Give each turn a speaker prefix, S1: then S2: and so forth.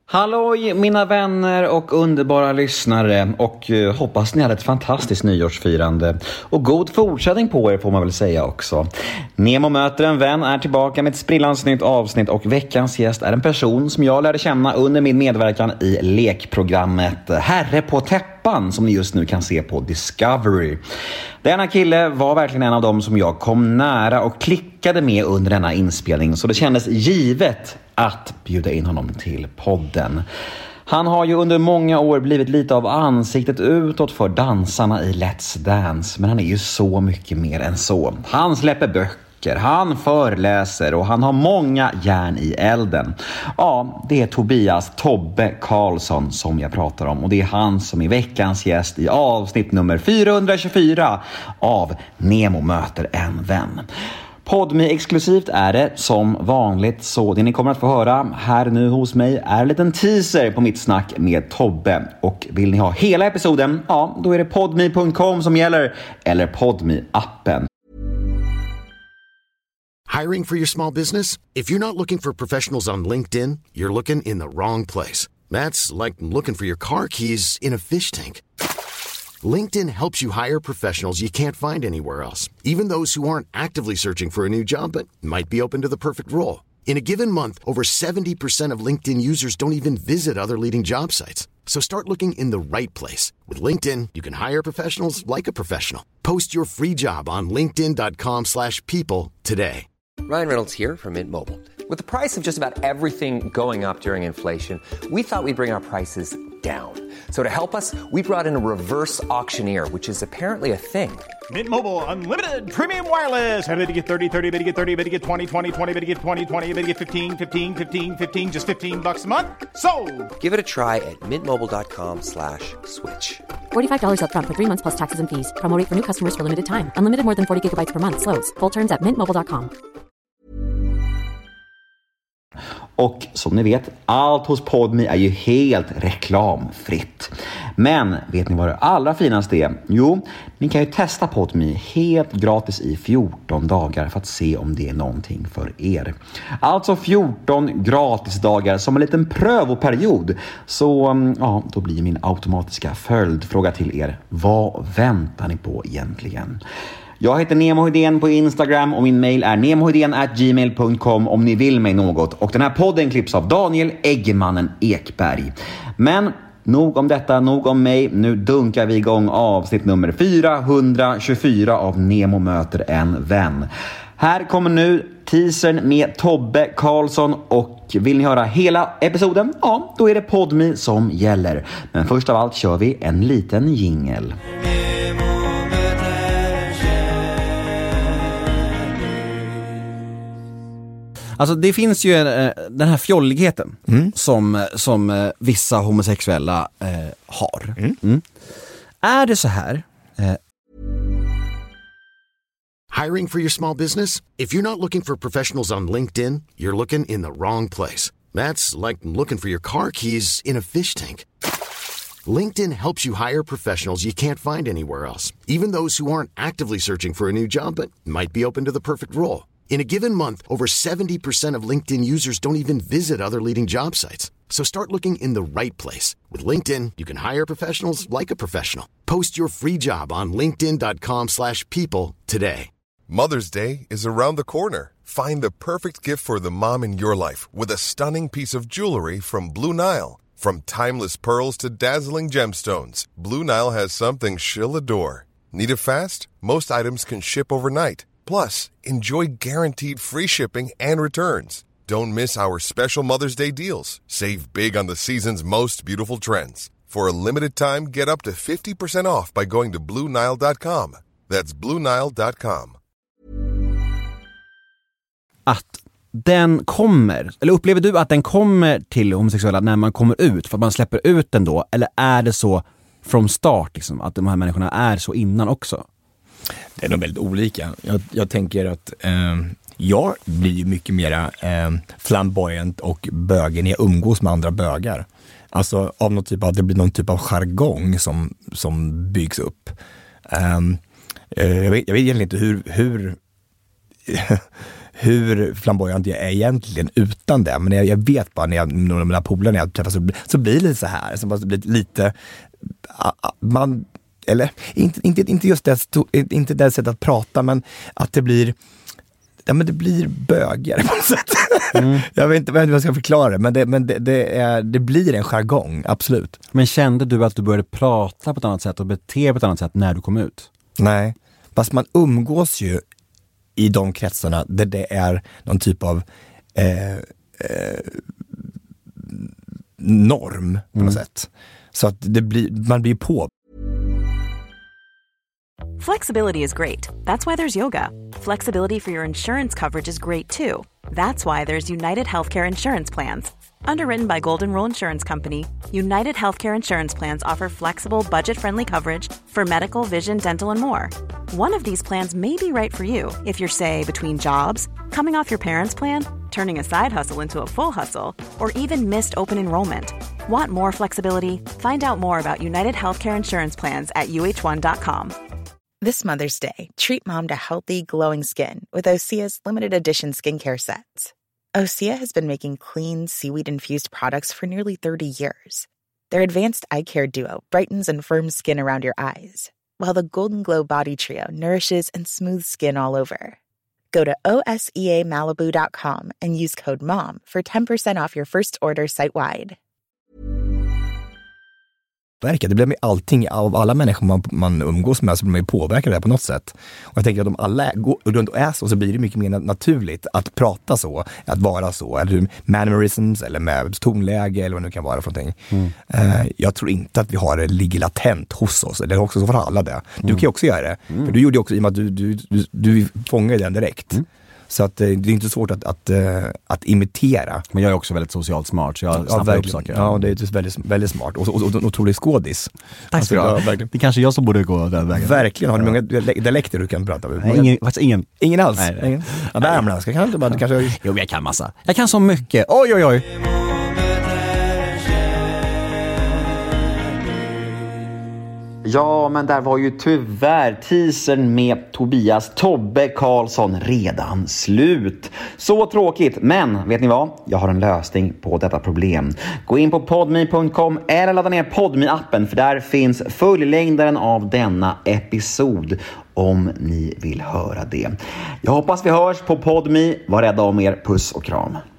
S1: Halloj mina vänner och underbara lyssnare, och hoppas ni hade ett fantastiskt nyårsfirande och god fortsättning på er, får man väl säga också. Nemo möter en vän är tillbaka med ett sprillans nytt avsnitt, och veckans gäst är en person som jag lärde känna under min medverkan i lekprogrammet Herre på täppan, som ni just nu kan se på Discovery. Denna kille var verkligen en av dem som jag kom nära och klickade med under denna inspelning, så det kändes givet att bjuda in honom till podden. Han har ju under många år blivit lite av ansiktet utåt för dansarna i Let's Dance, men han är ju så mycket mer än så. Han släpper böcker, han föreläser och han har många järn i elden. Ja, det är Tobias Tobbe Karlsson som jag pratar om, och det är han som är veckans gäst i avsnitt nummer 424 av Nemo möter en vän. Podme exklusivt är det som vanligt, så det ni kommer att få höra här nu hos mig är en liten teaser på mitt snack med Tobbe. Och vill ni ha hela episoden, ja, då är det podme.com som gäller, eller Podme-appen.
S2: Hiring for your small business? If you're not looking for professionals on LinkedIn, you're looking in the wrong place. That's like looking for your car keys in a fish tank. LinkedIn helps you hire professionals you can't find anywhere else, even those who aren't actively searching for a new job but might be open to the perfect role. In a given month, over 70% of LinkedIn users don't even visit other leading job sites. So start looking in the right place. With LinkedIn, you can hire professionals like a professional. Post your free job on linkedin.com/people today.
S3: Ryan Reynolds here from Mint Mobile. With the price of just about everything going up during inflation, we thought we'd bring our prices down. So to help us, we brought in a reverse auctioneer, which is apparently a thing.
S4: Mint Mobile Unlimited Premium Wireless. How to get 30, 30, bit to get 30, bit to get 20, 20, 20, bit to get 20, 20, bit to get 15, 15, 15, 15, just $15 a month? Sold!
S3: Give it a try at mintmobile.com/switch.
S5: $45 up front for 3 months plus taxes and fees. Promo rate for new customers for limited time. Unlimited more than 40 gigabytes per month. Slows full terms at mintmobile.com.
S1: Och som ni vet, allt hos Podme är ju helt reklamfritt. Men vet ni vad det allra finaste är? Jo, ni kan ju testa Podme helt gratis i 14 dagar för att se om det är någonting för er. Alltså 14 gratisdagar som en liten prövoperiod. Så ja, då blir min automatiska följdfråga till er: vad väntar ni på egentligen? Jag heter Nemo Hedén på Instagram och min mail är nemohedén@gmail.com om ni vill mig något. Och den här podden klipps av Daniel Eggemannen Ekberg. Men nog om detta, nog om mig. Nu dunkar vi igång avsnitt nummer 424 av Nemo möter en vän. Här kommer nu teasern med Tobbe Karlsson, och vill ni höra hela episoden? Ja, då är det Podme som gäller. Men först av allt kör vi en liten jingle. Alltså det finns ju den här fjolligheten som vissa homosexuella har. Är det så här?
S2: Hiring for your small business? If you're not looking for professionals on LinkedIn, you're looking in the wrong place. That's like looking for your car keys in a fish tank. LinkedIn helps you hire professionals you can't find anywhere else, even those who aren't actively searching for a new job but might be open to the perfect role. In a given month, over 70% of LinkedIn users don't even visit other leading job sites. So start looking in the right place. With LinkedIn, you can hire professionals like a professional. Post your free job on linkedin.com/people today.
S6: Mother's Day is around the corner. Find the perfect gift for the mom in your life with a stunning piece of jewelry from Blue Nile. From timeless pearls to dazzling gemstones, Blue Nile has something she'll adore. Need it fast? Most items can ship overnight. Plus, enjoy guaranteed free shipping and returns. Don't miss our special Mother's Day deals. Save big on the season's most beautiful trends. For a limited time, get up to 50% off by going to BlueNile.com. That's BlueNile.com.
S1: Att den kommer, eller upplever du att den kommer till homosexuella när man kommer ut, för att man släpper ut den då? Eller är det så from start liksom, att de här människorna är så innan också?
S7: Det är nog väldigt olika. Jag tänker att jag blir mycket mer flamboyant och bögen när jag umgås med andra bögar. Alltså av något typ av, det blir någon typ av jargong som byggs upp. Jag vet egentligen inte hur flamboyant jag är egentligen utan det. Men jag vet bara när mina polare när jag träffas så blir det lite så här. Så det blir lite... Man... Eller inte just det, inte det sättet att prata, men att det blir... Ja, men det blir bögare på något sätt. Jag vet inte hur jag ska förklara det, men det blir en jargong, absolut.
S8: Men kände du att du började prata på ett annat sätt och bete på ett annat sätt när du kom ut?
S7: Nej, fast man umgås ju i de kretsarna där det är någon typ av norm på något sätt. Så att man blir på.
S9: Flexibility is great. That's why there's yoga. Flexibility for your insurance coverage is great too. That's why there's United Healthcare Insurance Plans. Underwritten by Golden Rule Insurance Company, United Healthcare Insurance Plans offer flexible, budget-friendly coverage for medical, vision, dental, and more. One of these plans may be right for you if you're, say, between jobs, coming off your parents' plan, turning a side hustle into a full hustle, or even missed open enrollment. Want more flexibility? Find out more about United Healthcare Insurance Plans at uh1.com.
S10: This Mother's Day, treat mom to healthy, glowing skin with Osea's limited edition skincare sets. Osea has been making clean, seaweed-infused products for nearly 30 years. Their advanced eye care duo brightens and firms skin around your eyes, while the Golden Glow Body Trio nourishes and smooths skin all over. Go to OSEAMalibu.com and use code MOM for 10% off your first order site-wide.
S7: Det blir med allting, av alla människor man umgås med så blir man ju påverkad det på något sätt. Och jag tänker att om alla går runt och är så blir det mycket mer naturligt att prata så, att vara så, eller mannerisms eller med tonläge eller vad det nu kan vara för någonting. Jag tror inte att vi har det ligger latent hos oss, eller också så för alla det. Du kan ju också göra det, för du gjorde ju också i och med att du fångar den direkt. Så att det är inte svårt att imitera.
S8: Men jag är också väldigt socialt smart, så jag snappar upp saker.
S7: Ja, det är väldigt, väldigt smart. Och en otrolig skådis.
S8: Tack ska du ha. Det är kanske jag som borde gå den vägen.
S7: Verkligen. Har du många dialekter du kan prata med?
S8: Ingen.
S7: Ingen alls?
S8: Nej.
S7: Ingen. Ja, värmländska kan du inte kanske...
S8: Jo, jag kan massa. Jag kan så mycket. Oj.
S1: Ja, men där var ju tyvärr teasern med Tobias Tobbe Karlsson redan slut. Så tråkigt, men vet ni vad? Jag har en lösning på detta problem. Gå in på podme.com eller ladda ner Podme-appen, för där finns fullängdaren av denna episod om ni vill höra det. Jag hoppas vi hörs på Podme. Var rädda om er. Puss och kram.